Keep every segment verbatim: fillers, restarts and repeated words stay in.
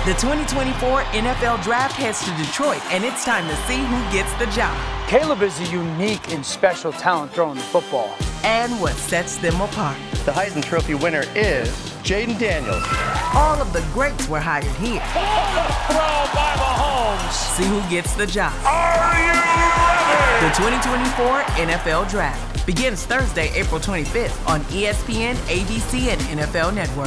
The twenty twenty-four N F L Draft heads to Detroit, and it's time to see who gets the job. Caleb is a unique and special talent throwing the football. And what sets them apart. The Heisman Trophy winner is Jayden Daniels. All of the greats were hired here. Throw by Mahomes. See who gets the job. Are you ready? The twenty twenty-four N F L Draft begins Thursday, April twenty-fifth on E S P N, A B C, and N F L Network.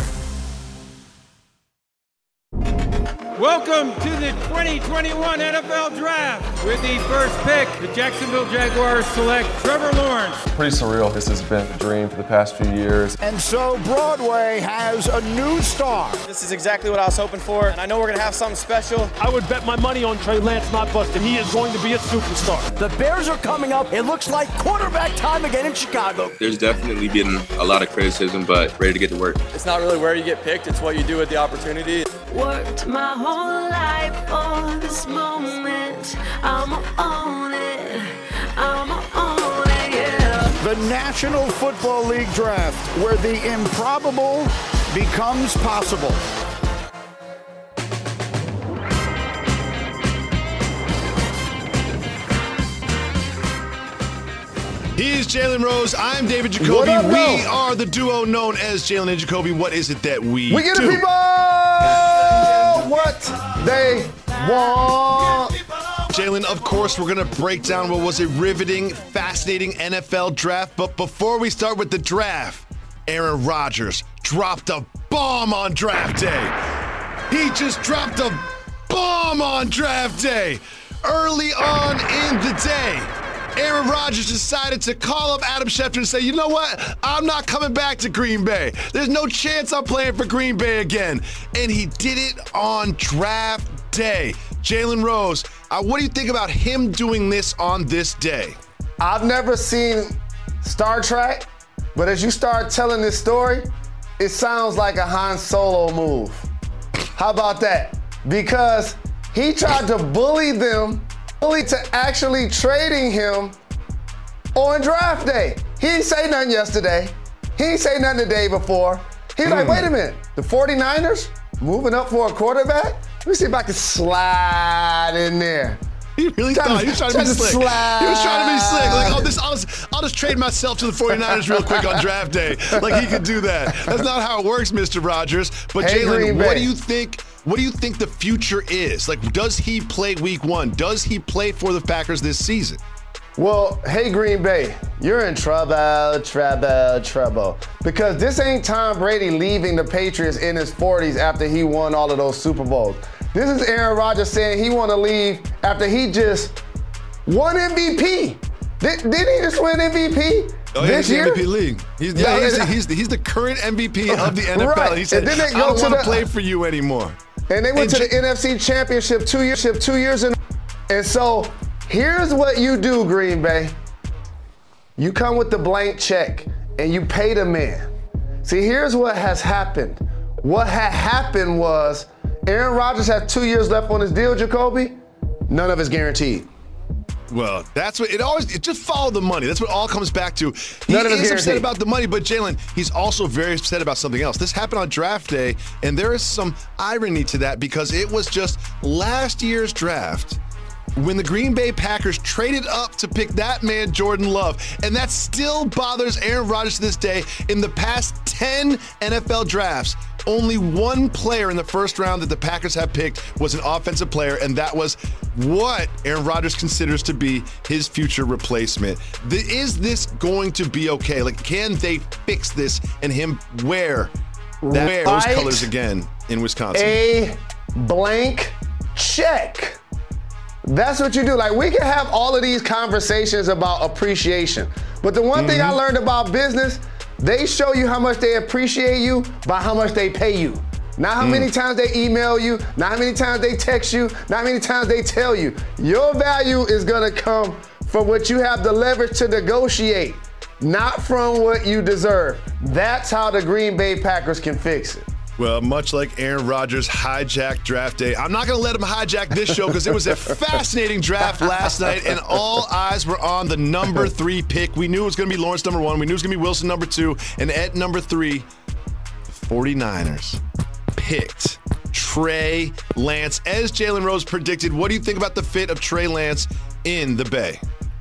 Welcome to the twenty twenty-one N F L Draft. With the first pick, the Jacksonville Jaguars select Trevor Lawrence. Pretty surreal. This has been a dream for the past few years. And so Broadway has a new star. This is exactly what I was hoping for, and I know we're going to have something special. I would bet my money on Trey Lance not busting. He is going to be a superstar. The Bears are coming up. It looks like quarterback time again in Chicago. There's definitely been a lot of criticism, but ready to get to work. It's not really where you get picked, it's what you do with the opportunity. Worked my whole life for this moment. I'ma own it. I'ma own it, yeah. The National Football League Draft, where the improbable becomes possible. He's Jalen Rose. I'm David Jacoby. Up, we no? are the duo known as Jalen and Jacoby. What is it that we We give do? the people what they want. Jalen, of course, we're going to break down what was a riveting, fascinating N F L draft. But before we start with the draft, Aaron Rodgers dropped a bomb on draft day. He just dropped a bomb on draft day. Early on in the day, Aaron Rodgers decided to call up Adam Schefter and say, you know what? I'm not coming back to Green Bay. There's no chance I'm playing for Green Bay again. And he did it on draft day. Jalen Rose, uh, what do you think about him doing this on this day? I've never seen Star Trek, but as you start telling this story, it sounds like a Han Solo move. How about that? Because he tried to bully them to actually trading him on draft day. He didn't say nothing yesterday. He didn't say nothing the day before. He's mm. like, wait a minute, the 49ers moving up for a quarterback? Let me see if I can slide in there. He really Trying thought to- he was trying to be trying to slick. slide. He was trying to be slick. Like, oh, this, I'll, just, I'll just trade myself to the 49ers real quick on draft day. Like he could do that. That's not how it works, Mister Rodgers. But Hey, Jalen, Green what Bay. do you think? What do you think the future is? Like, does he play week one? Does he play for the Packers this season? Well, hey, Green Bay, you're in trouble, trouble, trouble. Because this ain't Tom Brady leaving the Patriots in his forties after he won all of those Super Bowls. This is Aaron Rodgers saying he want to leave after he just won M V P. Did, didn't he just win M V P? Oh, yeah, this he's the year? M V P league. He's, yeah, Yeah, he's, yeah. he's, the, he's the current M V P of the N F L. Right. He said, And then they I go don't to want to the- play for you anymore. And they went And to J- the N F C Championship two years, two years in. And so here's what you do, Green Bay. You come with the blank check and you pay the man. See, here's what has happened. What had happened was Aaron Rodgers had two years left on his deal, Jacoby. None of it's guaranteed. Well, that's what it always, it just follow the money. That's what it all comes back to. He None of it's is upset guaranteed. about the money, but Jalen, he's also very upset about something else. This happened on draft day, and there is some irony to that because it was just last year's draft when the Green Bay Packers traded up to pick that man, Jordan Love. And that still bothers Aaron Rodgers to this day. In the past ten N F L drafts, only one player in the first round that the Packers have picked was an offensive player, and that was what Aaron Rodgers considers to be his future replacement. The, is this going to be okay? Like, can they fix this and him wear that, wear those Right. colors again in Wisconsin? A blank check. That's what you do. Like, we can have all of these conversations about appreciation. But the one mm-hmm. thing I learned about business, they show you how much they appreciate you by how much they pay you. Not how mm. many times they email you, not how many times they text you, not how many times they tell you. Your value is gonna come from what you have the leverage to negotiate, not from what you deserve. That's how the Green Bay Packers can fix it. Well, much like Aaron Rodgers hijacked draft day, I'm not going to let him hijack this show because it was a fascinating draft last night, and all eyes were on the number three pick. We knew it was going to be Lawrence number one. We knew it was going to be Wilson number two. And at number three, the 49ers picked Trey Lance. As Jalen Rose predicted, what do you think about the fit of Trey Lance in the Bay?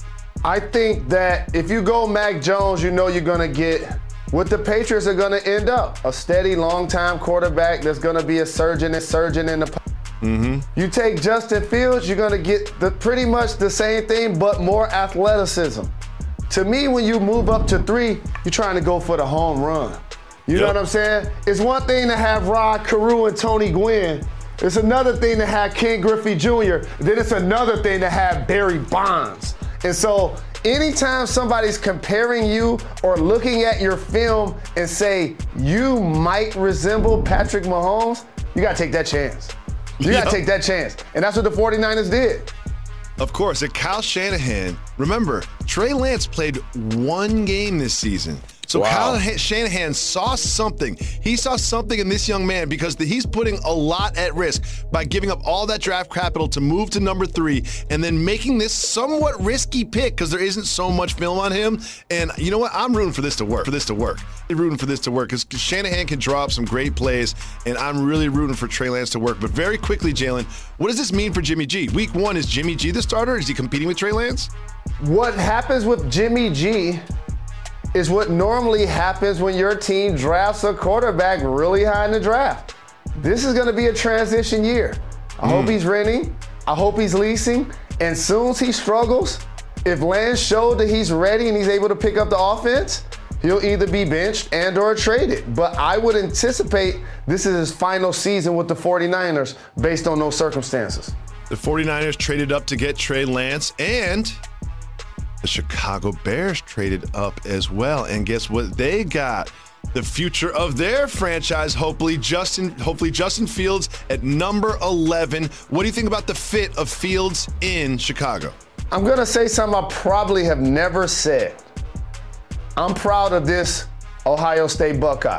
I think that if you go Mac Jones, you know you're going to get what the Patriots are going to end up, a steady, long-time quarterback that's going to be a surgeon and surgeon in the mm-hmm. You take Justin Fields, you're going to get the pretty much the same thing, but more athleticism. To me, when you move up to three, you're trying to go for the home run. You yep. know what I'm saying? It's one thing to have Rod Carew and Tony Gwynn. It's another thing to have Ken Griffey Junior Then it's another thing to have Barry Bonds. And so anytime somebody's comparing you or looking at your film and say you might resemble Patrick Mahomes, you got to take that chance. You got to yep. take that chance. And that's what the 49ers did. Of course, and Kyle Shanahan, remember, Trey Lance played one game this season. So wow. Kyle Shanahan saw something. He saw something in this young man because the, he's putting a lot at risk by giving up all that draft capital to move to number three and then making this somewhat risky pick because there isn't so much film on him. And you know what? I'm rooting for this to work. For this to work. I'm rooting for this to work because Shanahan can draw up some great plays, and I'm really rooting for Trey Lance to work. But very quickly, Jalen, what does this mean for Jimmy G? Week one, is Jimmy G the starter? Is he competing with Trey Lance? What happens with Jimmy G is what normally happens when your team drafts a quarterback really high in the draft. This is going to be a transition year. I mm. hope he's renting. I hope he's leasing. And soon as he struggles, if Lance showed that he's ready and he's able to pick up the offense, he'll either be benched and or traded. But I would anticipate this is his final season with the 49ers based on those circumstances. The 49ers traded up to get Trey Lance, and the Chicago Bears traded up as well. And guess what they got? The future of their franchise, hopefully Justin, hopefully Justin Fields at number eleven. What do you think about the fit of Fields in Chicago? I'm going to say something I probably have never said. I'm proud of this Ohio State Buckeye.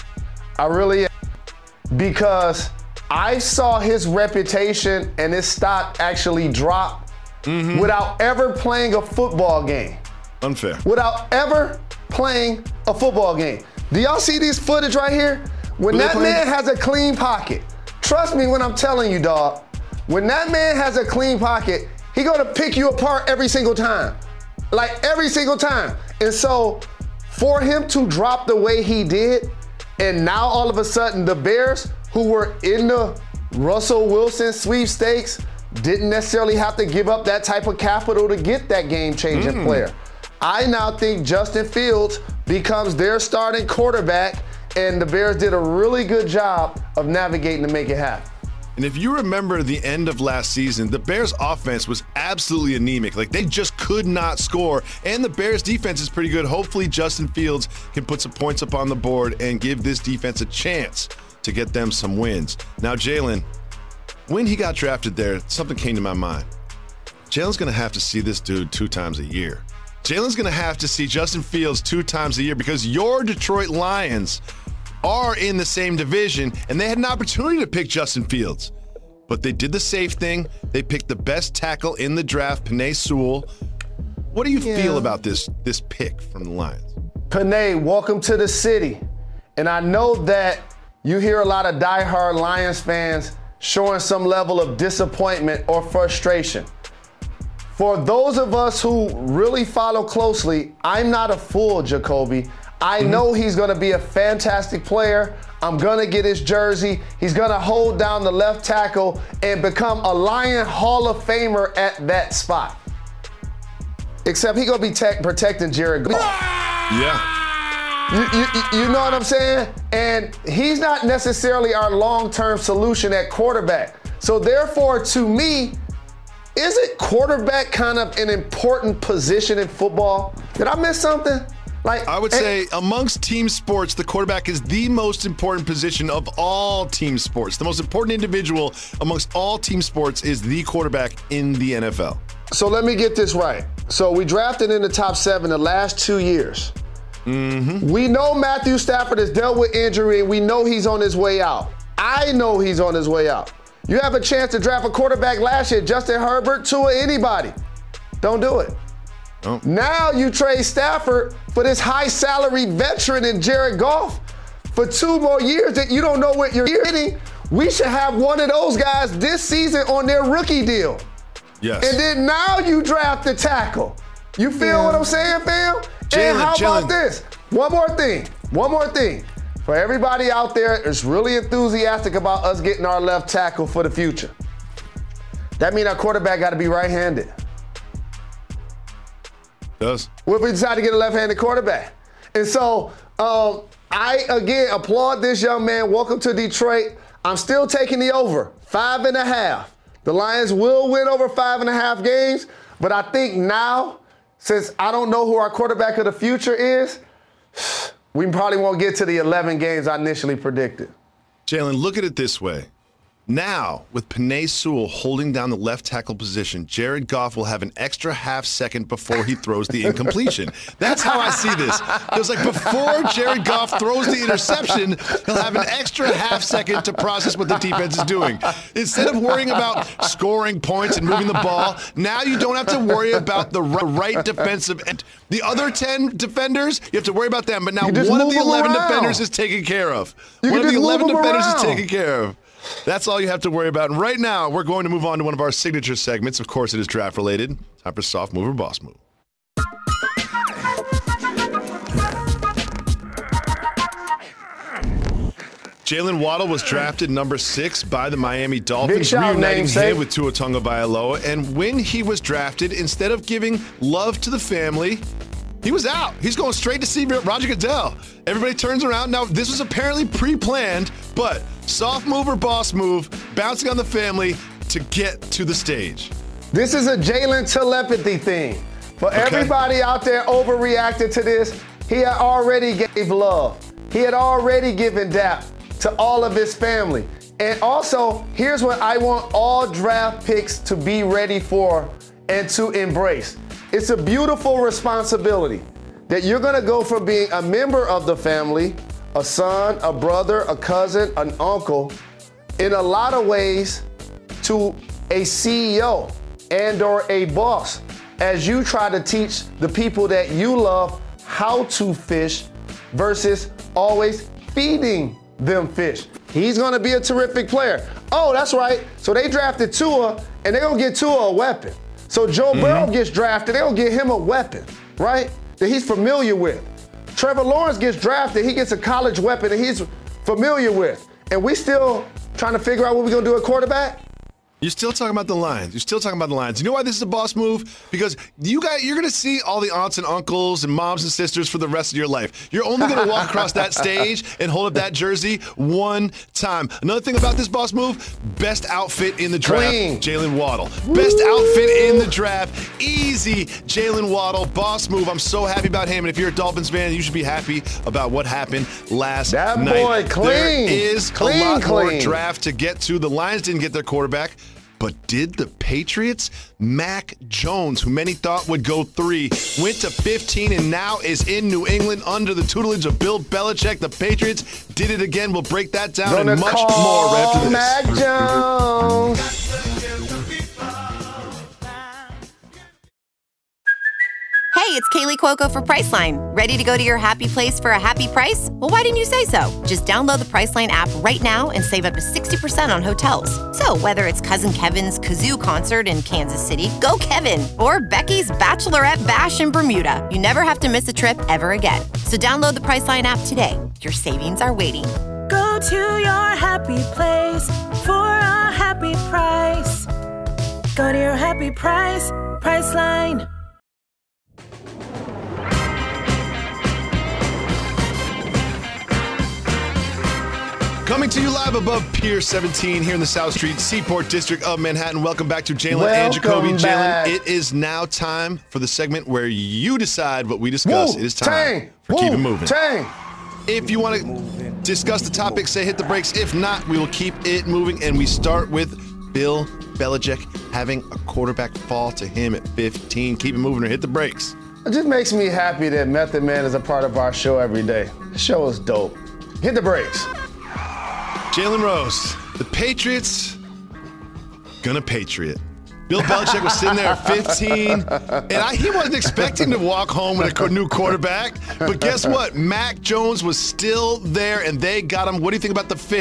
I really am. Because I saw his reputation and his stock actually drop Mm-hmm. without ever playing a football game. Unfair. Without ever playing a football game. Do y'all see this footage right here? When Were that man has a clean pocket, trust me when I'm telling you, dog, when that man has a clean pocket, he gonna pick you apart every single time. Like every single time. And so for him to drop the way he did, and now all of a sudden the Bears, who were in the Russell Wilson sweepstakes, didn't necessarily have to give up that type of capital to get that game-changing mm. player. I now think Justin Fields becomes their starting quarterback, and the Bears did a really good job of navigating to make it happen. And if you remember the end of last season, the Bears offense was absolutely anemic. Like, they just could not score. And the Bears defense is pretty good. Hopefully Justin Fields can put some points up on the board and give this defense a chance to get them some wins. Now, Jalen, when he got drafted there, something came to my mind. Jalen's going to have to see this dude two times a year. Jalen's going to have to see Justin Fields two times a year because your Detroit Lions are in the same division, and they had an opportunity to pick Justin Fields. But they did the safe thing. They picked the best tackle in the draft, Penei Sewell. What do you yeah. feel about this, this pick from the Lions? Penei, welcome to the city. And I know that you hear a lot of diehard Lions fans showing some level of disappointment or frustration. For those of us who really follow closely, I'm not a fool, Jacoby. I mm-hmm. know he's going to be a fantastic player. I'm going to get his jersey. He's going to hold down the left tackle and become a Lion Hall of Famer at that spot. Except he's going to be tech protecting Jared Goff. Yeah. You, you, you know what I'm saying? And he's not necessarily our long-term solution at quarterback. So therefore, to me, isn't quarterback kind of an important position in football? Did I miss something? Like I would and, say amongst team sports, the quarterback is the most important position of all team sports. The most important individual amongst all team sports is the quarterback in the N F L. So let me get this right. So we drafted in the top seven the last two years. Mm-hmm. We know Matthew Stafford has dealt with injury, and we know he's on his way out. I know he's on his way out. You have a chance to draft a quarterback last year, Justin Herbert, Tua, anybody. Don't do it. Oh. Now you trade Stafford for this high salary veteran in Jared Goff for two more years that you don't know what you're getting, We should have one of those guys this season on their rookie deal. Yes. And then now you draft the tackle. You feel yeah. what I'm saying, fam? Jalen, and how Jalen. about this? One more thing. One more thing. For everybody out there that's really enthusiastic about us getting our left tackle for the future, that means our quarterback got to be right-handed. Does. What if we decide to get a left-handed quarterback? And so um, I, again, applaud this young man. Welcome to Detroit. I'm still taking the over, five and a half. The Lions will win over five and a half games, but I think now, since I don't know who our quarterback of the future is, we probably won't get to the eleven games I initially predicted. Jalen, look at it this way. Now, with Penei Sewell holding down the left tackle position, Jared Goff will have an extra half second before he throws the incompletion. That's how I see this. It was like before Jared Goff throws the interception, he'll have an extra half second to process what the defense is doing. Instead of worrying about scoring points and moving the ball, now you don't have to worry about the right defensive end. The other ten defenders, you have to worry about them, but now one of the eleven around. defenders is taken care of. You one of the eleven defenders around. is taken care of. That's all you have to worry about. And right now, we're going to move on to one of our signature segments. Of course, it is draft related. Time for Soft Move or Boss Move. Jalen Waddle was drafted number six by the Miami Dolphins, reuniting him with Tua Tagovailoa. And when he was drafted, instead of giving love to the family, he was out. He's going straight to see Roger Goodell. Everybody turns around. Now, this was apparently pre-planned, but soft move or boss move, bouncing on the family to get to the stage. This is a Jalen telepathy thing. For okay. everybody out there overreacted to this, he had already gave love. He had already given dap to all of his family. And also, here's what I want all draft picks to be ready for and to embrace. It's a beautiful responsibility that you're gonna go from being a member of the family, a son, a brother, a cousin, an uncle, in a lot of ways to a C E O and or a boss as you try to teach the people that you love how to fish versus always feeding them fish. He's gonna be a terrific player. Oh, that's right. So they drafted Tua and they're gonna get Tua a weapon. So Joe mm-hmm. Burrow gets drafted, they'll get him a weapon, right? That he's familiar with. Trevor Lawrence gets drafted, he gets a college weapon that he's familiar with. And we still trying to figure out what we're gonna do at quarterback? You're still talking about the Lions. You're still talking about the Lions. You know why this is a boss move? Because you guys, you're going to see all the aunts and uncles and moms and sisters for the rest of your life. You're only going to walk across that stage and hold up that jersey one time. Another thing about this boss move, best outfit in the draft, Jalen Waddle. Woo! Best outfit in the draft, easy Jalen Waddle, boss move. I'm so happy about him. And if you're a Dolphins fan, you should be happy about what happened last that night. That boy, clean. There is clean, a lot clean. more draft to get to. The Lions didn't get their quarterback. But did the Patriots? Mac Jones, who many thought would go three, went to fifteen and now is in New England under the tutelage of Bill Belichick. The Patriots did it again. We'll break that down Gonna and much more right after this. Mac Jones. Hey, it's Kaylee Cuoco for Priceline. Ready to go to your happy place for a happy price? Well, why didn't you say so? Just download the Priceline app right now and save up to sixty percent on hotels. So whether it's Cousin Kevin's Kazoo Concert in Kansas City, go Kevin, or Becky's Bachelorette Bash in Bermuda, you never have to miss a trip ever again. So download the Priceline app today. Your savings are waiting. Go to your happy place for a happy price. Go to your happy price, Priceline. Coming to you live above Pier seventeen here in the South Street Seaport District of Manhattan. Welcome back to Jalen and Jacoby. Jalen, it is now time for the segment where you decide what we discuss. Woo, it is time tang, for woo, Keep It Moving. Tang. If you want to discuss the topic, say hit the brakes. If not, we will keep it moving. And we start with Bill Belichick having a quarterback fall to him at fifteen. Keep it moving or hit the brakes. It just makes me happy that Method Man is a part of our show every day. The show is dope. Hit the brakes. Jalen Rose, the Patriots, gonna Patriot. Bill Belichick was sitting there at fifteen, and I, he wasn't expecting to walk home with a new quarterback. But guess what? Mac Jones was still there, and they got him. What do you think about the fit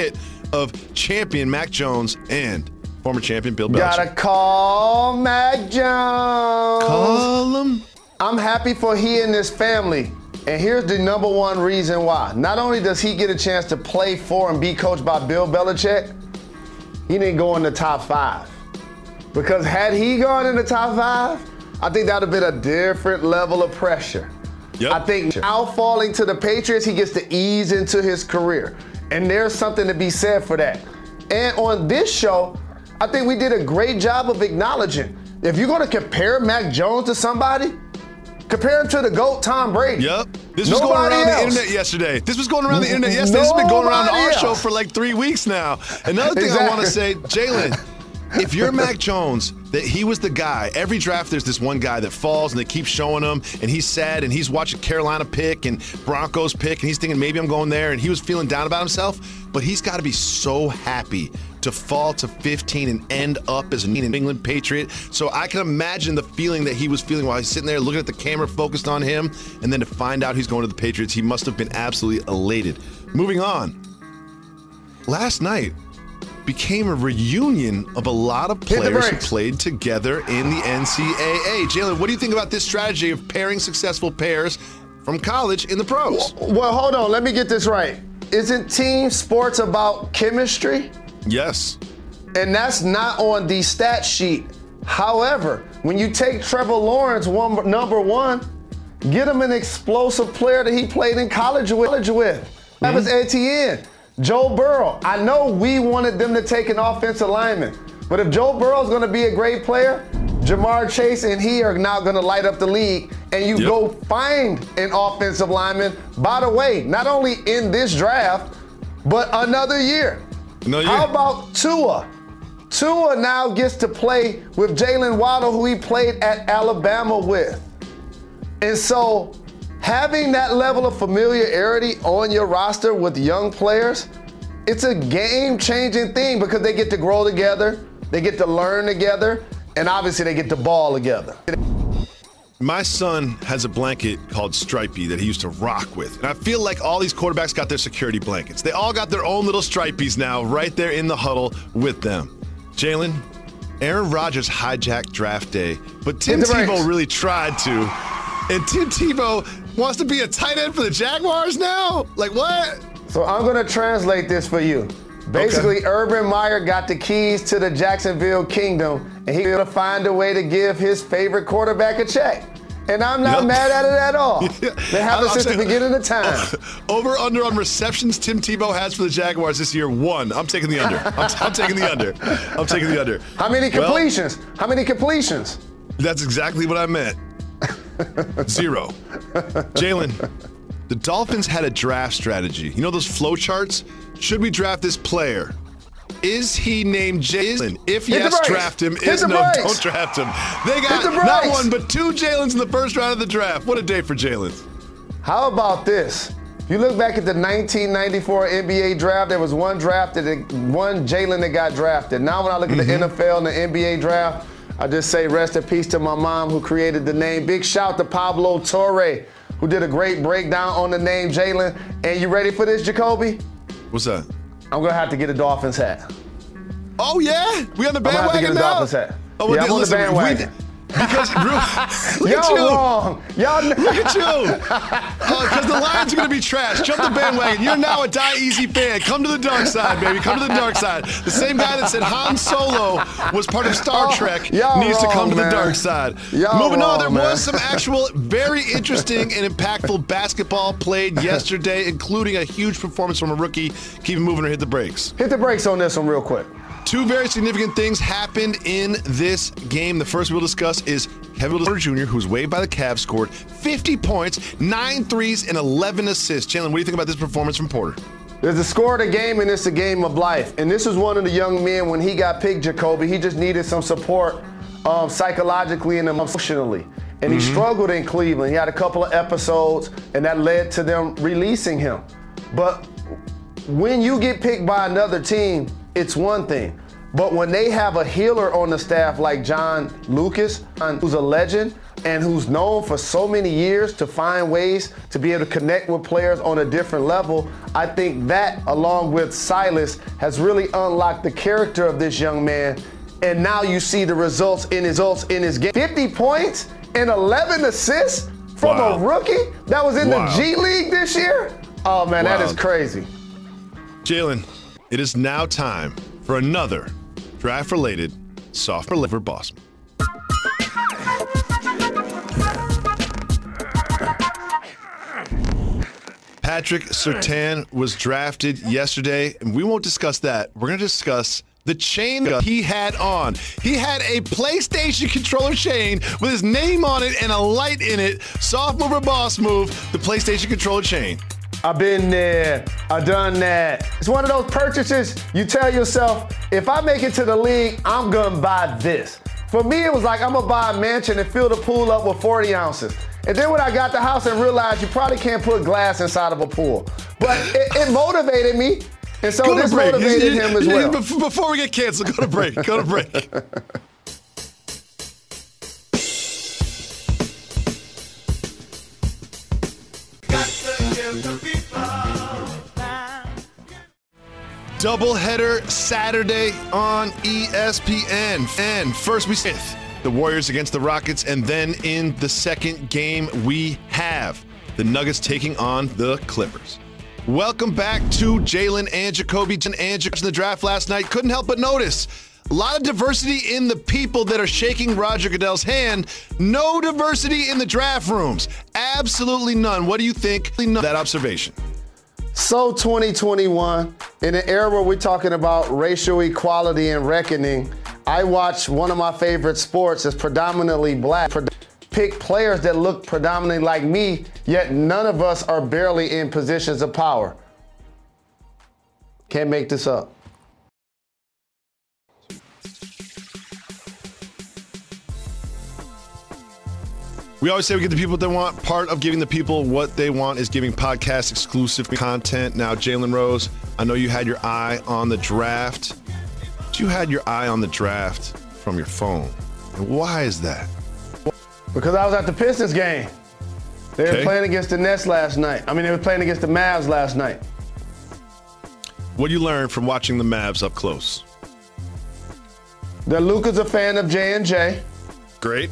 of champion Mac Jones and former champion Bill Belichick. Gotta call Mac Jones. Call him. I'm happy for he and his family. And here's the number one reason why. Not only does he get a chance to play for and be coached by Bill Belichick, he didn't go in the top five. Because had he gone in the top five, I think that would have been a different level of pressure. Yep. I think now falling to the Patriots, he gets to ease into his career. And there's something to be said for that. And on this show, I think we did a great job of acknowledging. If you're going to compare Mac Jones to somebody, compare him to the GOAT, Tom Brady. Yep. This was going around the internet yesterday. This was going around the internet yesterday. This has been going around our show for like three weeks now. Another thing Exactly. I want to say, Jalen, if you're Mac Jones, that he was the guy. Every draft, there's this one guy that falls, and they keep showing him, and he's sad, and he's watching Carolina pick and Broncos pick, and he's thinking maybe I'm going there, and he was feeling down about himself. But he's got to be so happy to fall to fifteen and end up as a New England Patriot. So I can imagine the feeling that he was feeling while he's sitting there looking at the camera focused on him, and then to find out he's going to the Patriots, he must have been absolutely elated. Moving on. Last night became a reunion of a lot of players who played together in the N C double A. Jalen, what do you think about this strategy of pairing successful pairs from college in the pros? Well, hold on. Let me get this right. Isn't team sports about chemistry? Yes. And that's not on the stat sheet. However, when you take Trevor Lawrence, one, number one, get him an explosive player that he played in college with. Mm-hmm. That was Etienne. Joe Burrow. I know we wanted them to take an offensive lineman, but if Joe Burrow's going to be a great player, Jamar Chase and he are now going to light up the league, and you yep. go find an offensive lineman, by the way, not only in this draft, but another year. No, How about Tua? Tua now gets to play with Jalen Waddle, who he played at Alabama with. And so having that level of familiarity on your roster with young players, it's a game-changing thing because they get to grow together, they get to learn together, and obviously they get to ball together. My son has a blanket called Stripey that he used to rock with. And I feel like all these quarterbacks got their security blankets. They all got their own little Stripeys now right there in the huddle with them. Jalen, Aaron Rodgers hijacked draft day, but Tim Tebow really tried to. And Tim Tebow wants to be a tight end for the Jaguars now? Like what? So I'm going to translate this for you. Basically, okay. Urban Meyer got the keys to the Jacksonville kingdom, and he's going to find a way to give his favorite quarterback a check. And I'm not yep. mad at it at all. yeah. They have it since the beginning of time. Over under on receptions Tim Tebow has for the Jaguars this year, one. I'm taking the under. I'm, t- I'm taking the under. I'm taking the under. How many completions? Well, How many completions? That's exactly what I meant. Zero. Jalen, the Dolphins had a draft strategy. You know those flow charts? Should we draft this player? Is he named Jalen? If Hit yes, draft him. Hit Is no, brakes. don't draft him. They got the not one, but two Jalen's in the first round of the draft. What a day for Jalen. How about this? If you look back at the nineteen ninety-four N B A draft, there was one drafted, one Jalen that got drafted. Now when I look at mm-hmm. the N F L and the N B A draft, I just say rest in peace to my mom who created the name. Big shout to Pablo Torre, who did a great breakdown on the name Jalen. And you ready for this, Jacoby? What's that? I'm going to have to get a Dolphins hat. Oh, yeah? We on the bandwagon now? I'm going to have to get a Dolphins hat. Oh, yeah, I'm on the bandwagon. Because look Y'all at you. wrong. Y'all look at you. Because uh, the Lions are going to be trash. Jump the bandwagon. You're now a Die Easy fan. Come to the dark side, baby. Come to the dark side. The same guy that said Han Solo was part of Star Trek oh, needs wrong, to come to man. the dark side. Y'all Moving wrong, on, there man. was some actual very interesting and impactful basketball played yesterday, including a huge performance from a rookie. Keep it moving or hit the brakes. Hit the brakes on this one real quick. Two very significant things happened in this game. The first we'll discuss is Kevin Porter Junior, who was waived by the Cavs, scored fifty points, nine threes, and eleven assists. Jalen, what do you think about this performance from Porter? There's a score of the game, and it's a game of life. And this is one of the young men, when he got picked, Jacoby, he just needed some support um, psychologically and emotionally. And he mm-hmm. struggled in Cleveland. He had a couple of episodes, and that led to them releasing him. But when you get picked by another team, it's one thing. But when they have a healer on the staff like John Lucas, who's a legend, and who's known for so many years to find ways to be able to connect with players on a different level, I think that, along with Silas, has really unlocked the character of this young man. And now you see the results in his results in his game. fifty points and eleven assists from wow. a rookie that was in wow. the G League this year? Oh, man, wow. that is crazy. Jalen, it is now time for another draft-related soft liver boss. Patrick Surtain was drafted yesterday, and we won't discuss that. We're going to discuss the chain he had on. He had a PlayStation controller chain with his name on it and a light in it. Soft mover boss move, the PlayStation controller chain. I've been there. I've done that. It's one of those purchases you tell yourself, if I make it to the league, I'm going to buy this. For me, it was like, I'm going to buy a mansion and fill the pool up with forty ounces. And then when I got the house and realized you probably can't put glass inside of a pool. But it, it motivated me. And so go this motivated him as well. Before we get canceled, go to break. Go to break. Doubleheader Saturday on E S P N. And first we see the Warriors against the Rockets, and then in the second game we have the Nuggets taking on the Clippers. Welcome back to Jalen and Jacoby and Jacoby in the draft last night. Couldn't help but notice a lot of diversity in the people that are shaking Roger Goodell's hand. No diversity in the draft rooms. Absolutely none. What do you think of that observation? So twenty twenty-one, in an era where we're talking about racial equality and reckoning, I watch one of my favorite sports that's predominantly black. Pick players that look predominantly like me, yet none of us are barely in positions of power. Can't make this up. We always say we get the people what they want. Part of giving the people what they want is giving podcast exclusive content. Now, Jalen Rose, I know you had your eye on the draft. But you had your eye on the draft from your phone. And why is that? Because I was at the Pistons game. They were okay. playing against the Nets last night. I mean, they were playing against the Mavs last night. What did you learn from watching the Mavs up close? That Luka's a fan of J and J. Great.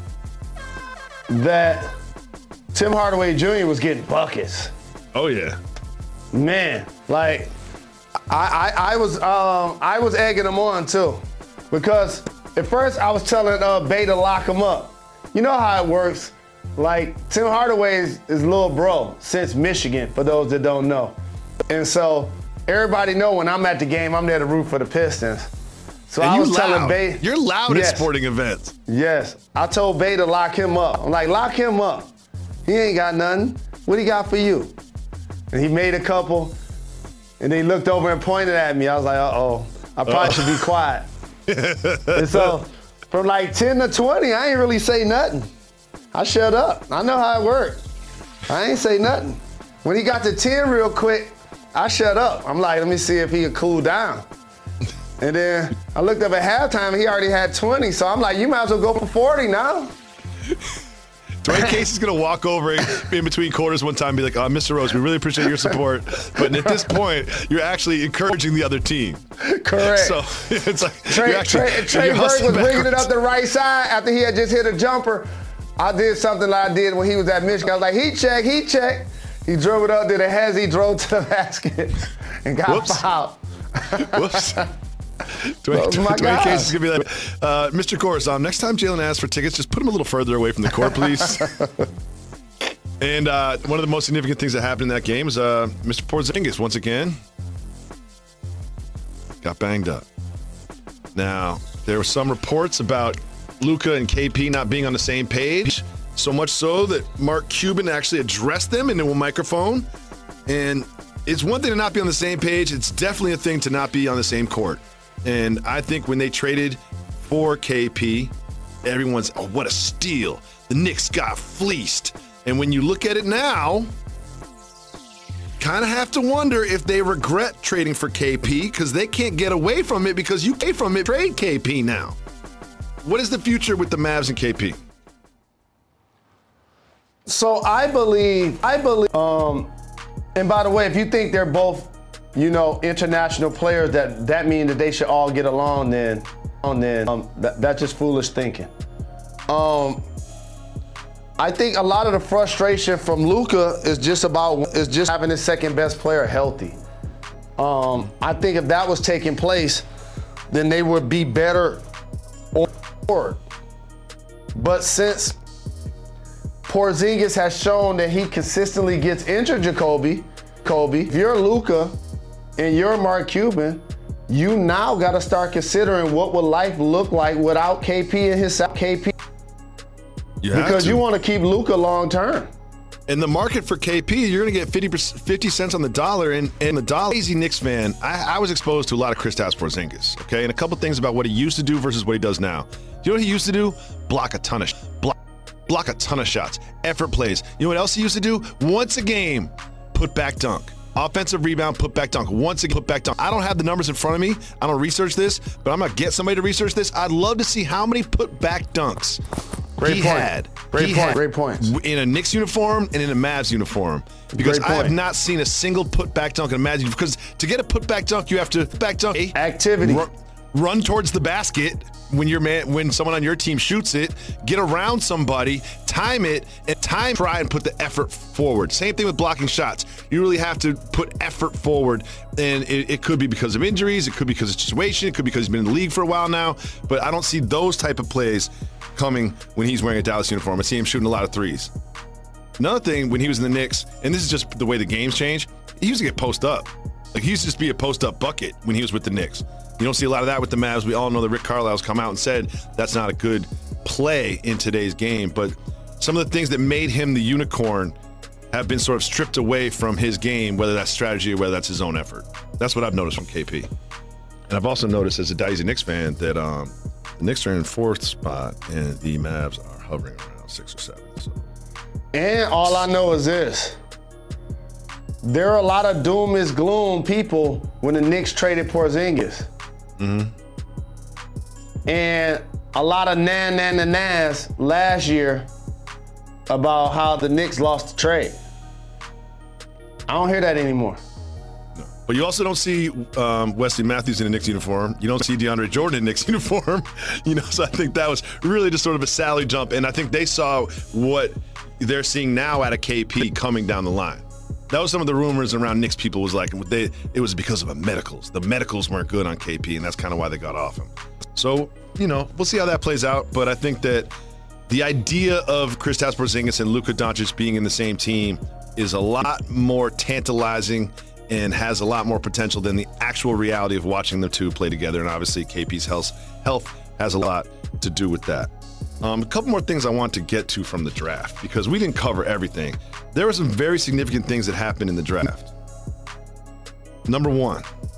That Tim Hardaway Junior was getting buckets. Oh yeah, man! Like I, I, I was, um, I was egging him on too, because at first I was telling uh, Bay to lock him up. You know how it works. Like Tim Hardaway is his little bro since Michigan. For those that don't know, and so everybody know when I'm at the game, I'm there to root for the Pistons. So and I was loud. telling Bay. You're loud yes, at sporting events. Yes. I told Bay to lock him up. I'm like, lock him up. He ain't got nothing. What he got for you? And he made a couple, and then he looked over and pointed at me. I was like, uh-oh, I probably uh-oh. should be quiet. And so from like ten to twenty, I ain't really say nothing. I shut up. I know how it worked. I ain't say nothing. When he got to ten real quick, I shut up. I'm like, let me see if he could cool down. And then I looked up at halftime, he already had twenty, so I'm like, you might as well go for forty now. Dwayne Casey's going to walk over in between quarters one time and be like, oh, Mister Rose, we really appreciate your support, but at this point, you're actually encouraging the other team. Correct. So it's like, Trey, you're actually, Trey, Trey you're Burke was backwards. bringing it up the right side after he had just hit a jumper. I did something like I did when he was at Michigan. I was like, heat check, heat check. He drove it up, did a hezzy, drove to the basket, and got Whoops. fouled. Whoops. Dwayne, Dwayne Casey's going to be like, uh, Mister Corazon, next time Jalen asks for tickets, just put him a little further away from the court, please. And uh, one of the most significant things that happened in that game is uh, Mister Porzingis, once again, got banged up. Now, there were some reports about Luka and K P not being on the same page, so much so that Mark Cuban actually addressed them into a microphone. And it's one thing to not be on the same page. It's definitely a thing to not be on the same court. And I think when they traded for K P, everyone's, oh, what a steal. The Knicks got fleeced. And when you look at it now, kind of have to wonder if they regret trading for K P because they can't get away from it because you pay from it, trade K P now. What is the future with the Mavs and K P? So I believe, I believe, um, and by the way, if you think they're both, you know, international players, that that means that they should all get along, then, then um, that, that's just foolish thinking. Um, I think a lot of the frustration from Luka is just about is just having his second best player healthy. Um, I think if that was taking place, then they would be better on board. But since Porzingis has shown that he consistently gets injured, Jacoby, Kobe, if you're Luka and you're Mark Cuban, you now got to start considering what would life look like without K P and his K P. You because you want to keep Luka long term. In the market for K P, you're going to get fifty, fifty cents on the dollar. And, and the dollar, crazy Knicks fan, I, I was exposed to a lot of Kristaps Porzingis, okay? And a couple things about what he used to do versus what he does now. You know what he used to do? Block a ton of block, block a ton of shots, effort plays. You know what else he used to do? Once a game, put back dunk. Offensive rebound, put back dunk. Once again, put back dunk. I don't have the numbers in front of me. I don't research this, but I'm going to get somebody to research this. I'd love to see how many put back dunks Great he point. had. Great he point. Had Great points. in a Knicks uniform and in a Mavs uniform. Because I have not seen a single put back dunk in a Mavs uniform. Because to get a put back dunk, you have to back dunk activity. Run, run towards the basket when your man when someone on your team shoots it, get around somebody, time it, and time try and put the effort forward. Same thing with blocking shots. You really have to put effort forward. And it, it could be because of injuries, it could be because of situation, it could be because he's been in the league for a while now. But I don't see those type of plays coming when he's wearing a Dallas uniform. I see him shooting a lot of threes. Another thing, when he was in the Knicks, and this is just the way the game's changed, he used to get post up. Like he used to just be a post up bucket when he was with the Knicks. You don't see a lot of that with the Mavs. We all know that Rick Carlisle's come out and said that's not a good play in today's game. But some of the things that made him the unicorn have been sort of stripped away from his game, whether that's strategy or whether that's his own effort. That's what I've noticed from K P. And I've also noticed as a Daisy Knicks fan that um, the Knicks are in fourth spot and the Mavs are hovering around six or seven. So. And all I know is this. There are a lot of doom is gloom people when the Knicks traded Porzingis. Mm-hmm. And a lot of nan nan nan nas last year about how the Knicks lost the trade. I don't hear that anymore. No. But you also don't see um, Wesley Matthews in a Knicks uniform. You don't see DeAndre Jordan in a Knicks uniform. You know, so I think that was really just sort of a salary jump. And I think they saw what they're seeing now out of K P coming down the line. That was some of the rumors around Knicks people was like, they, it was because of the medicals. The medicals weren't good on K P, and that's kind of why they got off him. So, you know, we'll see how that plays out. But I think that the idea of Kristaps Porzingis and Luka Doncic being in the same team is a lot more tantalizing and has a lot more potential than the actual reality of watching the two play together. And obviously, K P's health, health has a lot to do with that. Um, a couple more things I want to get to from the draft, because we didn't cover everything. There were some very significant things that happened in the draft. Number one,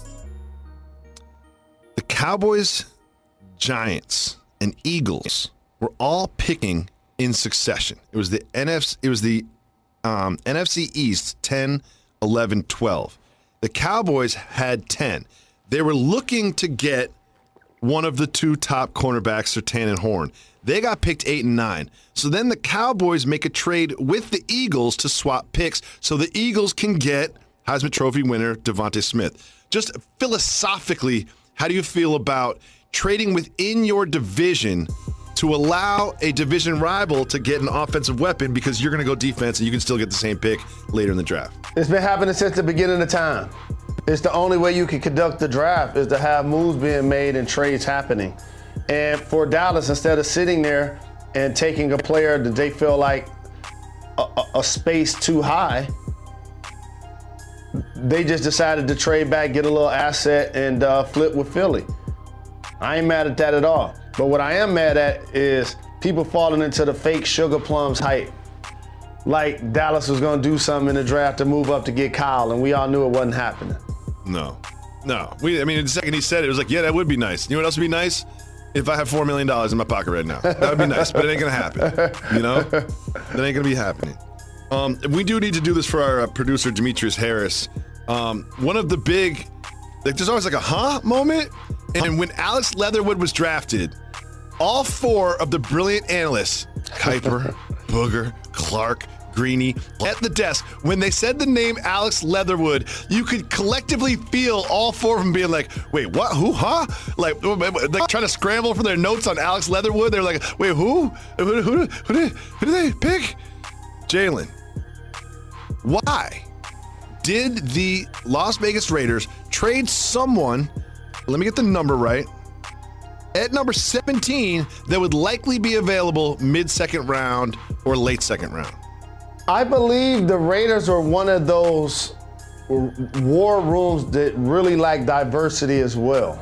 the Cowboys, Giants, and Eagles were all picking in succession. It was the N F C, it was the um, N F C East ten, eleven, twelve. The Cowboys had ten. They were looking to get one of the two top cornerbacks, Surtain and Horn. They got picked eight and nine. So then the Cowboys make a trade with the Eagles to swap picks so the Eagles can get Heisman Trophy winner Devontae Smith. Just philosophically, how do you feel about trading within your division to allow a division rival to get an offensive weapon because you're going to go defense and you can still get the same pick later in the draft? It's been happening since the beginning of time. It's the only way you can conduct the draft is to have moves being made and trades happening. And for Dallas, instead of sitting there and taking a player that they feel like a, a, a space too high, they just decided to trade back, get a little asset, and uh, flip with Philly. I ain't mad at that at all. But what I am mad at is people falling into the fake Sugar Plums hype. Like Dallas was going to do something in the draft to move up to get Kyle, and we all knew it wasn't happening. No. No. We, I mean, the second he said it, it was like, yeah, that would be nice. You know what else would be nice? If I have four million dollars in my pocket right now. That would be nice, but it ain't going to happen. You know? That ain't going to be happening. Um, we do need to do this for our uh, producer, Demetrius Harris. Um, one of the big, like, there's always like a huh moment. And when Alex Leatherwood was drafted, all four of the brilliant analysts, Kuiper, Booger, Clark, Greeny at the desk. When they said the name Alex Leatherwood, you could collectively feel all four of them being like, wait, what? Who? Huh? Like, like trying to scramble for their notes on Alex Leatherwood. They're like, wait, who? Who, who, who, who, did, who did they pick? Jalen. Why did the Las Vegas Raiders trade someone, let me get the number right, at number seventeen that would likely be available mid-second round or late second round? I believe the Raiders are one of those war rooms that really like diversity as well.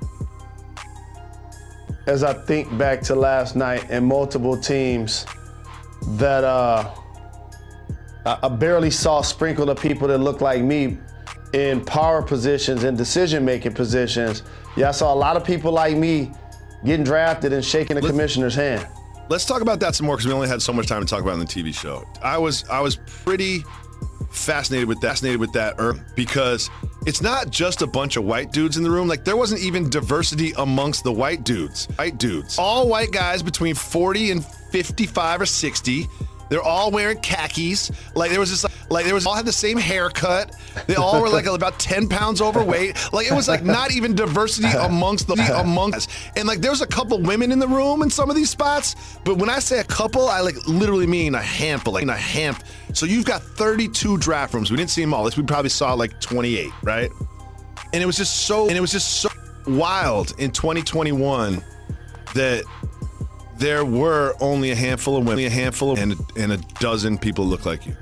As I think back to last night and multiple teams that uh, I barely saw sprinkled of people that look like me in power positions and decision-making positions. Yeah, I saw a lot of people like me getting drafted and shaking the let's, commissioner's hand. Let's talk about that some more because we only had so much time to talk about it on the T V show. I was I was pretty fascinated with that, fascinated with that because it's not just a bunch of white dudes in the room. Like there wasn't even diversity amongst the white dudes. White dudes, all white guys between forty and fifty-five or sixty. They're all wearing khakis. Like there was this, like there was all had the same haircut. They all were like about ten pounds overweight. Like it was like not even diversity amongst the amongst us. And like there was a couple women in the room in some of these spots. But when I say a couple, I like literally mean a handful, like a handful. So you've got thirty-two draft rooms. We didn't see them all. We probably saw like twenty-eight, right? And it was just so, and it was just so wild in twenty twenty-one that there were only a handful of women, a handful of, and, and a dozen people look like you.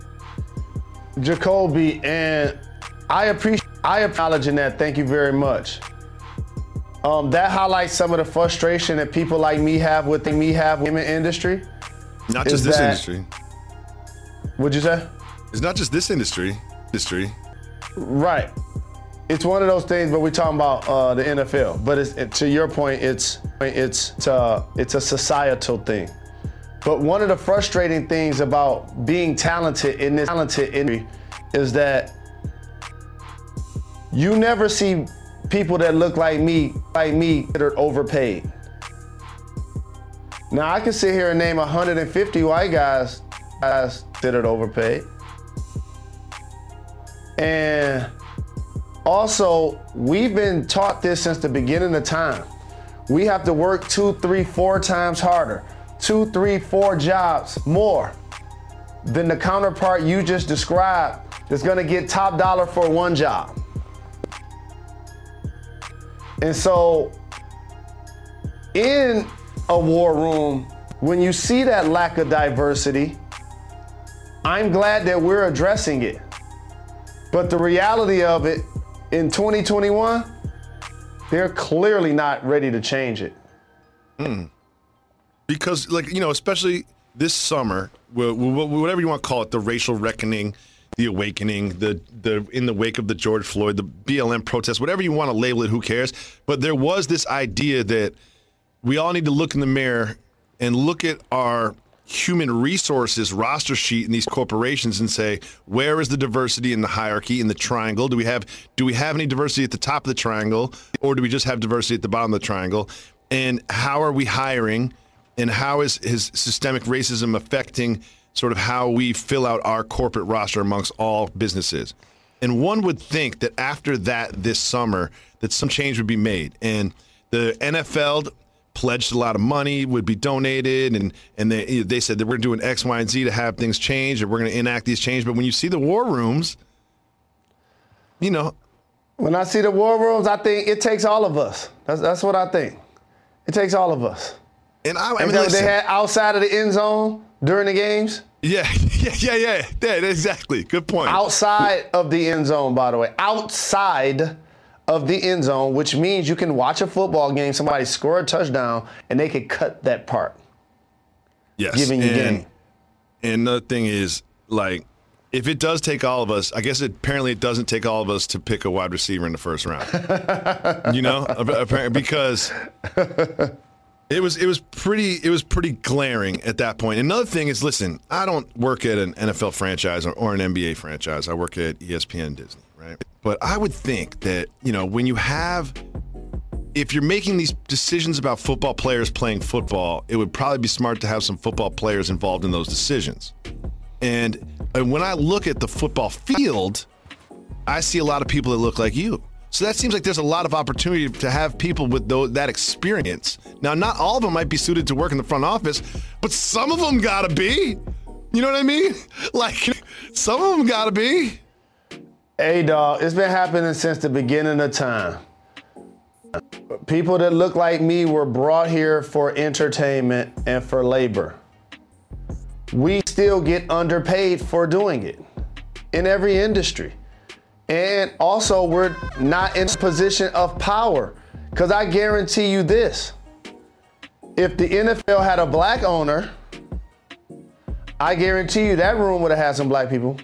Jacoby, and I appreciate I acknowledging that. Thank you very much. Um, that highlights some of the frustration that people like me have with the me have women industry. Not just this that, industry. What'd you say? It's not just this industry. Industry. Right. It's one of those things, but we're talking about uh, the N F L. But it's, it, to your point, it's it's it's a, it's a societal thing. But one of the frustrating things about being talented in this talented industry is that you never see people that look like me, like me, that are overpaid. Now I can sit here and name one hundred fifty white guys, guys that are overpaid, and also, we've been taught this since the beginning of time. We have to work two, three, four times harder, two, three, four jobs more than the counterpart you just described that's gonna get top dollar for one job. And so, in a war room, when you see that lack of diversity, I'm glad that we're addressing it. But the reality of it, in twenty twenty-one, they're clearly not ready to change it. Mm. Because, like, you know, especially this summer, whatever you want to call it, the racial reckoning, the awakening, the the in the wake of the George Floyd, the B L M protests, whatever you want to label it, who cares? But there was this idea that we all need to look in the mirror and look at our human resources roster sheet in these corporations and say, where is the diversity in the hierarchy, in the triangle? Do we have do we have any diversity at the top of the triangle, or do we just have diversity at the bottom of the triangle? And how are we hiring, and how is his systemic racism affecting sort of how we fill out our corporate roster amongst all businesses? And one would think that after that this summer that some change would be made, and the N F L pledged a lot of money would be donated, and and they they said that we're doing X, Y, and Z to have things change, and we're going to enact these changes. But when you see the war rooms, you know. When I see the war rooms, I think it takes all of us. That's that's what I think. It takes all of us. And I, I and mean, they had outside of the end zone during the games. Yeah, yeah, yeah, yeah, yeah, exactly. Good point. Outside of the end zone, by the way, outside of the end zone, which means you can watch a football game, somebody score a touchdown, and they could cut that part. Yes. Giving you and, game. And the thing is, like, if it does take all of us, I guess it, apparently it doesn't take all of us to pick a wide receiver in the first round. You know, apparently, because it was it was pretty it was pretty glaring at that point. Another thing is, listen, I don't work at an N F L franchise or, or an N B A franchise. I work at E S P N Disney, right? But I would think that, you know, when you have, if you're making these decisions about football players playing football, it would probably be smart to have some football players involved in those decisions. And, and when I look at the football field, I see a lot of people that look like you. So that seems like there's a lot of opportunity to have people with those, that experience. Now, not all of them might be suited to work in the front office, but some of them gotta be. You know what I mean? Like, some of them gotta be. Hey, dog, it's been happening since the beginning of time. People that look like me were brought here for entertainment and for labor. We still get underpaid for doing it in every industry. And also, we're not in a position of power. Because I guarantee you this, if the N F L had a black owner, I guarantee you that room would have had some black people.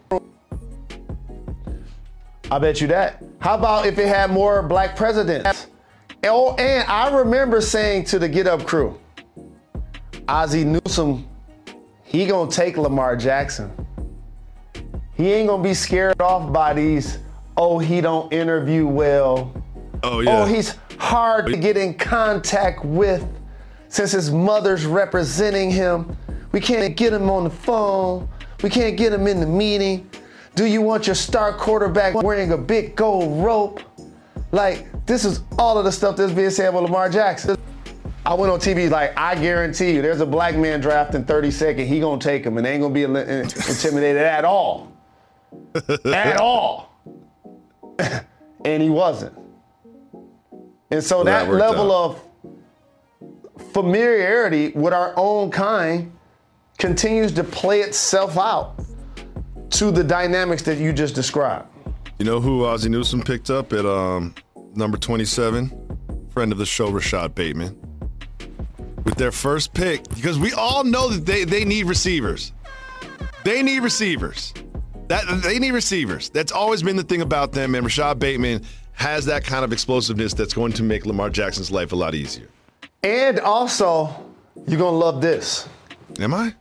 I bet you that. How about if it had more black presidents? Oh, and I remember saying to the Get Up crew, Ozzie Newsome, he gonna take Lamar Jackson. He ain't gonna be scared off by these, oh, he don't interview well. Oh, yeah. Oh, he's hard to get in contact with since his mother's representing him. We can't get him on the phone. We can't get him in the meeting. Do you want your star quarterback wearing a big gold rope? Like, this is all of the stuff that's being said about Lamar Jackson. I went on T V like, I guarantee you, there's a black man drafting thirty-second. He gonna take him, and they ain't gonna be intimidated at all. At all. And he wasn't. And so well, that, that level out. of familiarity with our own kind continues to play itself out to the dynamics that you just described. You know who Ozzie Newsome picked up at um, number twenty-seven? Friend of the show, Rashad Bateman. With their first pick, because we all know that they, they need receivers. They need receivers. That they need receivers. That's always been the thing about them, and Rashad Bateman has that kind of explosiveness that's going to make Lamar Jackson's life a lot easier. And also, you're gonna love this. Am I?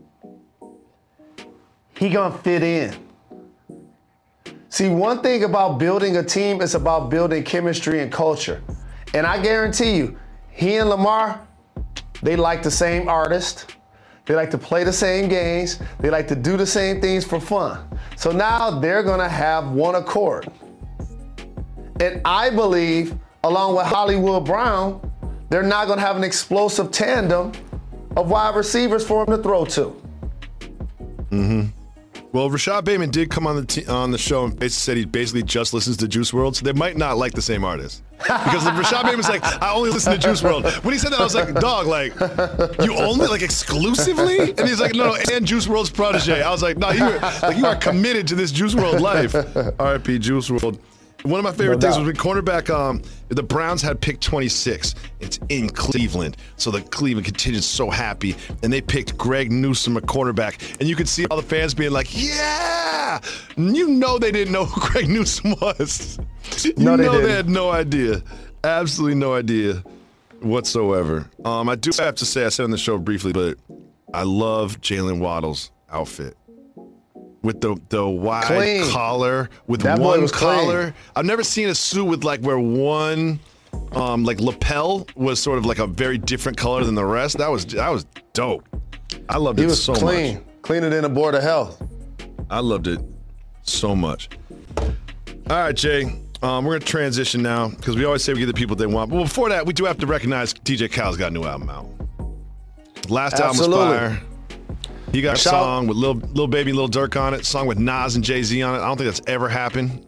He gonna fit in. See, one thing about building a team is about building chemistry and culture. And I guarantee you, he and Lamar, they like the same artist. They like to play the same games. They like to do the same things for fun. So now they're gonna have one accord. And I believe, along with Hollywood Brown, they're not gonna have an explosive tandem of wide receivers for him to throw to. Mm-hmm. Well, Rashad Bateman did come on the t- on the show and basically said he basically just listens to Juice world, so they might not like the same artist. Because Rashad Bateman's like, I only listen to Juice world. When he said that, I was like, dog, like, you only, like, exclusively? And he's like, no, no, and Juice world's protege. I was like, no, you are, like, you are committed to this Juice world life. R I P Juice world. One of my favorite no things was when cornerback, um, the Browns had pick twenty-six. It's in Cleveland. So the Cleveland contingent's so happy. And they picked Greg Newsome, a cornerback. And you could see all the fans being like, yeah! You know they didn't know who Greg Newsome was. You no, they know didn't. They had no idea. Absolutely no idea whatsoever. Um, I do have to say, I said on the show briefly, but I love Jalen Waddle's outfit. With the, the wide clean. collar, with that one collar. Clean. I've never seen a suit with like where one um, like lapel was sort of like a very different color than the rest. That was that was dope. I loved it so much. He was clean, cleaner than a board of health. I loved it so much. All right, Jay. Um, we're gonna transition now because we always say we get the people they want. But before that, we do have to recognize D J Khaled's got a new album out. Last Absolutely. album was fire. He got a Shout. song with Lil, Lil Baby, Lil Durk on it, song with Nas and Jay-Z on it. I don't think that's ever happened.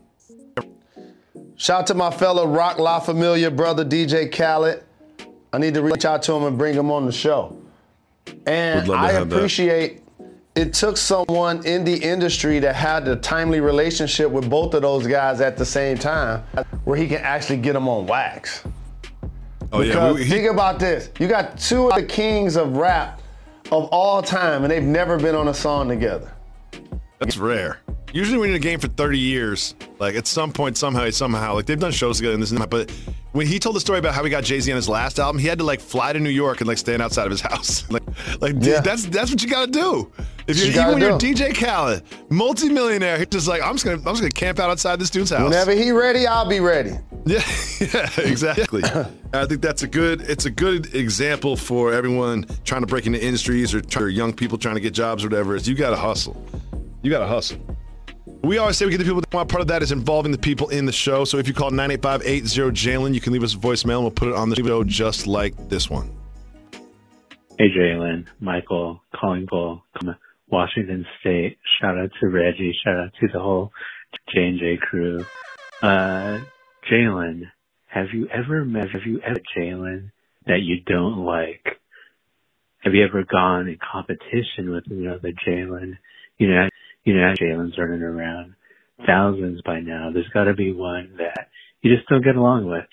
Shout out to my fellow Rock La Familia brother, D J Khaled. I need to reach out to him and bring him on the show. And I appreciate that. It took someone in the industry that had a timely relationship with both of those guys at the same time where he can actually get them on wax. Oh, because yeah. We, he, think about this. You got two of the kings of rap of all time, and they've never been on a song together. That's rare. Usually when you're in a game for thirty years, like at some point, somehow, somehow, like they've done shows together and this and that, but when he told the story about how he got Jay-Z on his last album, he had to like fly to New York and like stand outside of his house. Like Like Yeah. that's that's what you got to do. If you're You even gotta when you're do. D J Khaled, multimillionaire, he's just like I'm just gonna I'm just gonna camp out outside this dude's house. Whenever he ready, I'll be ready. Yeah, yeah, exactly. I think that's a good. It's a good example for everyone trying to break into industries or, try, or young people trying to get jobs or whatever. Is you got to hustle. You got to hustle. We always say we get the people that want. Part of that is involving the people in the show. So if you call nine eight five eight zero Jalen, you can leave us a voicemail and we'll put it on the show just like this one. Hey Jalen, Michael, calling Bull, Washington State. Shout out to Reggie. Shout out to the whole J and J crew. Uh, Jalen, have you ever met, have you ever Jalen that you don't like? Have you ever gone in competition with another Jalen? You know, you know, Jalen's running around thousands by now. There's got to be one that you just don't get along with.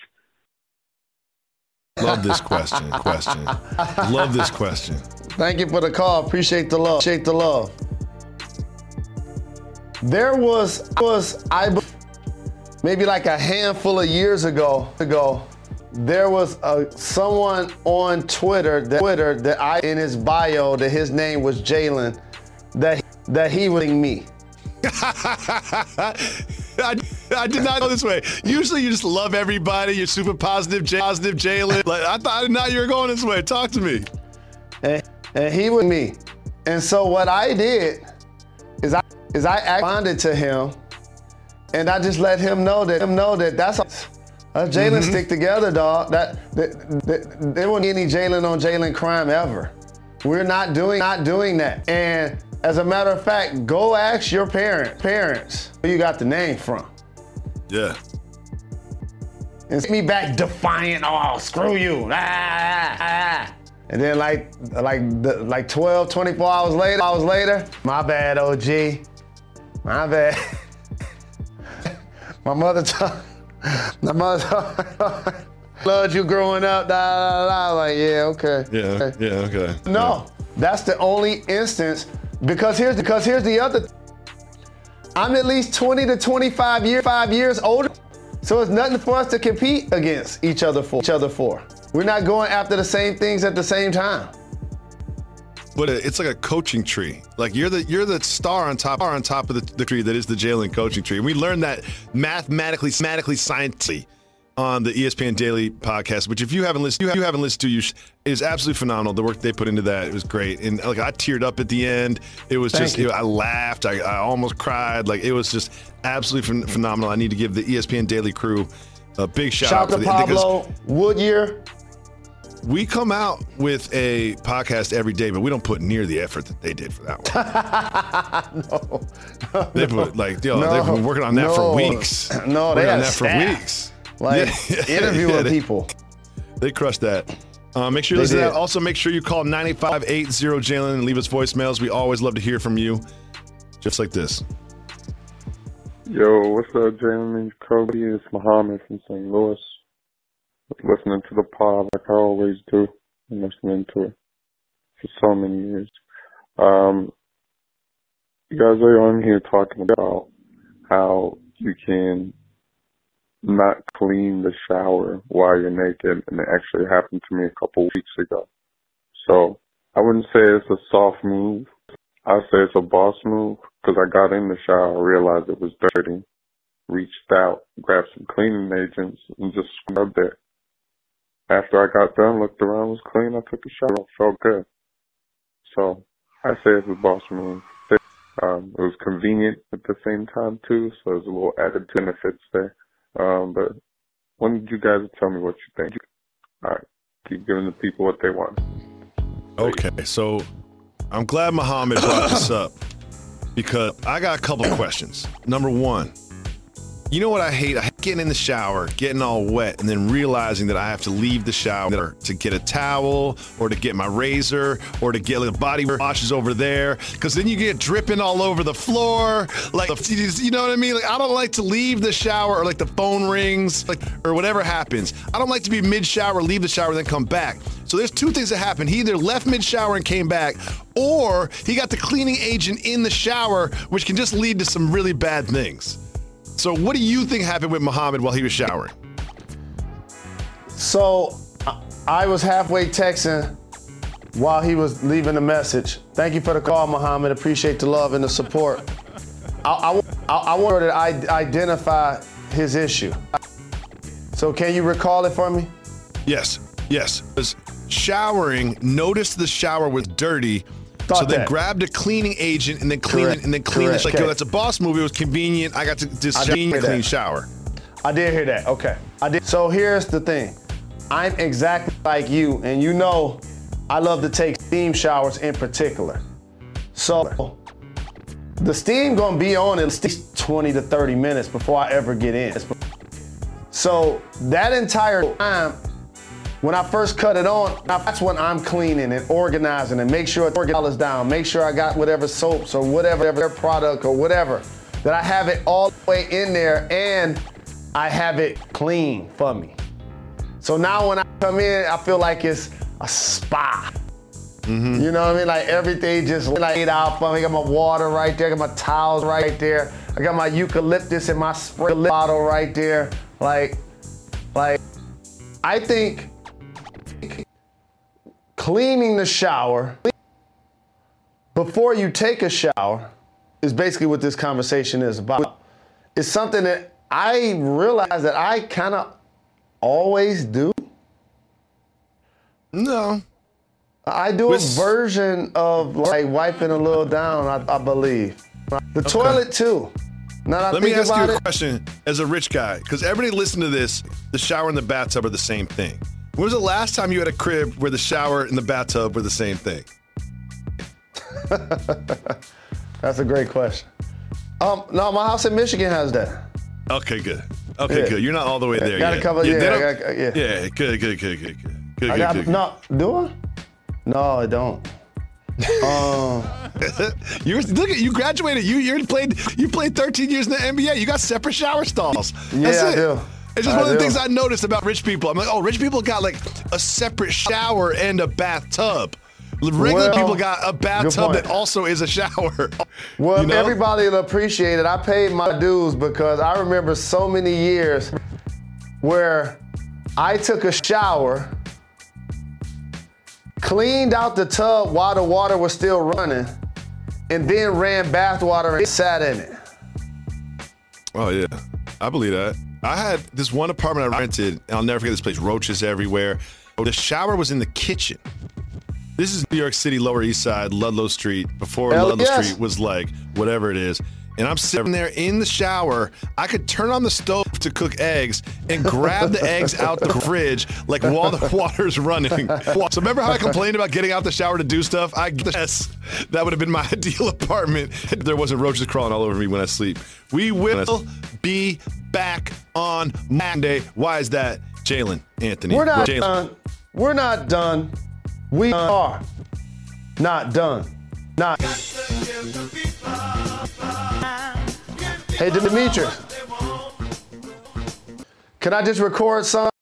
Love this question. Question. Love this question. Thank you for the call. Appreciate the love. Appreciate the love. There was was I maybe like a handful of years ago ago. There was a someone on Twitter that Twitter that I in his bio that his name was Jalen that that he was me. I, I did not know this way. Usually you just love everybody. You're super positive, J- positive Jalen. Like, I thought I did not you were going this way. Talk to me. And, and he was me. And so what I did is I is I responded to him and I just let him know that him know that that's us Jalen mm-hmm. stick together, dog. That, that, that there wasn't any Jalen on Jalen crime ever. We're not doing not doing that. And as a matter of fact, go ask your parent, parents where you got the name from. Yeah. And send me back defiant, oh, screw you. Ah, ah. And then like like like twelve, twenty-four hours later, hours later, my bad, O G. My bad. My mother told, my mother told, loved you growing up, da, da, da. Like, yeah, okay. Yeah, okay. yeah, okay. No, yeah. That's the only instance. Because here's because here's the other. I'm at least twenty to twenty-five years, five years older, so it's nothing for us to compete against each other for. Each other for. We're not going after the same things at the same time. But it's like a coaching tree. Like you're the you're the star on top on top of the, the tree that is the Jalen coaching tree. And we learned that mathematically, mathematically, scientifically on the E S P N Daily podcast, which if you haven't listened, you haven't listened to, you sh- it is absolutely phenomenal. The work they put into that, it was great, and like I teared up at the end. It was Thank just, you. It, I laughed, I, I almost cried. Like it was just absolutely ph- phenomenal. I need to give the E S P N Daily crew a big shout, shout out to for Pablo the, Woodyear. We come out with a podcast every day, but we don't put near the effort that they did for that one. no, no, they put like, yo, no, they've been working on that no, for weeks. No, they working had on that staff. for weeks. Like yeah. interviewing yeah, they, people. They crushed that. Uh, make sure you They listen to did. that. Also, make sure you call nine eight five eight zero Jalen and leave us voicemails. We always love to hear from you. Just like this. Yo, what's up, Jalen and Kobe? It's Muhammad from Saint Louis. Listening to the pod like I always do. I'm listening to it for so many years. Um, you guys are on here talking about how you can not clean the shower while you're naked, and it actually happened to me a couple weeks ago. So I wouldn't say it's a soft move. I'd say it's a boss move, because I got in the shower, realized it was dirty, reached out, grabbed some cleaning agents, and just scrubbed it. After I got done, looked around, was clean, I took a shower, felt good. So I say it's a boss move. Um, it was convenient at the same time, too, so there's a little added benefits there. Um, but when did you guys tell me what you think? All right, keep giving the people what they want. Okay, so I'm glad Muhammad brought this up because I got a couple of questions. Number one, you know what I hate? I hate getting in the shower, getting all wet, and then realizing that I have to leave the shower to get a towel or to get my razor or to get like, body washes over there, because then you get dripping all over the floor. Like, you know what I mean? Like, I don't like to leave the shower or like the phone rings, like, or whatever happens. I don't like to be mid-shower, leave the shower, then come back. So there's two things that happened. He either left mid-shower and came back, or he got the cleaning agent in the shower, which can just lead to some really bad things. So what do you think happened with Muhammad while he was showering? So I was halfway texting while he was leaving a message. Thank you for the call, Muhammad. Appreciate the love and the support. I, I, I wanted to identify his issue. So can you recall it for me? Yes, yes. Was showering, noticed the shower was dirty, Thought so then that. grabbed a cleaning agent and then cleaned Correct. it and then cleaned Correct. it. Like, Okay. yo, that's a boss move. It was convenient. I got to just I did clean hear a clean that. shower. I did hear that. Okay. I did. So here's the thing. I'm exactly like you, and you know I love to take steam showers in particular. So the steam gonna be on at least twenty to thirty minutes before I ever get in. So that entire time, when I first cut it on, that's when I'm cleaning and organizing and make sure it's all down, make sure I got whatever soaps or whatever product or whatever, that I have it all the way in there and I have it clean for me. So now when I come in, I feel like it's a spa. Mm-hmm. You know what I mean? Like everything just laid out for me. I got my water right there, I got my towels right there. I got my eucalyptus and my spray bottle right there. Like, like, I think cleaning the shower before you take a shower is basically what this conversation is about. It's something that I realize that I kind of always do. No. I do With- a version of like wiping a little down, I, I believe. The toilet too. Now that I Let me think ask you about a it, question as a rich guy, because everybody listening to this, the shower and the bathtub are the same thing. When was the last time you had a crib where the shower and the bathtub were the same thing? That's a great question. Um, no, my house in Michigan has that. Okay, good. Okay, Yeah. good. You're not all the way there Got yet. a couple- they yeah, don't- I got- yeah. Yeah, good, good, good, good, good. Good, I good, got, good, good. no, do I? No, I don't. um, you look at you graduated. You you played you played thirteen years in the N B A. You got separate shower stalls. Yeah, That's I it. do. It's just I one of the do. things I noticed about rich people. I'm like, oh, rich people got like a separate shower and a bathtub. Regular Well, people got a good bathtub point. that also is a shower. Well, You know? everybody will appreciate it. I paid my dues because I remember so many years where I took a shower, cleaned out the tub while the water was still running, and then ran bath water and sat in it. Oh yeah, I believe that. I had this one apartment I rented, and I'll never forget this place. Roaches everywhere. The shower was in the kitchen. This is New York City, Lower East Side, Ludlow Street, before Hell Ludlow yes. Street was like whatever it is. And I'm sitting there in the shower. I could turn on the stove to cook eggs and grab the eggs out the fridge like while the water's running. So remember how I complained about getting out the shower to do stuff? I guess that would have been my ideal apartment if there wasn't roaches crawling all over me when I sleep. We will be back on Monday. Why is that, Jalen, Anthony? We're not Jalen. done. We're not done. We are not done. Not. Hey, Demetrius. Can I just record some?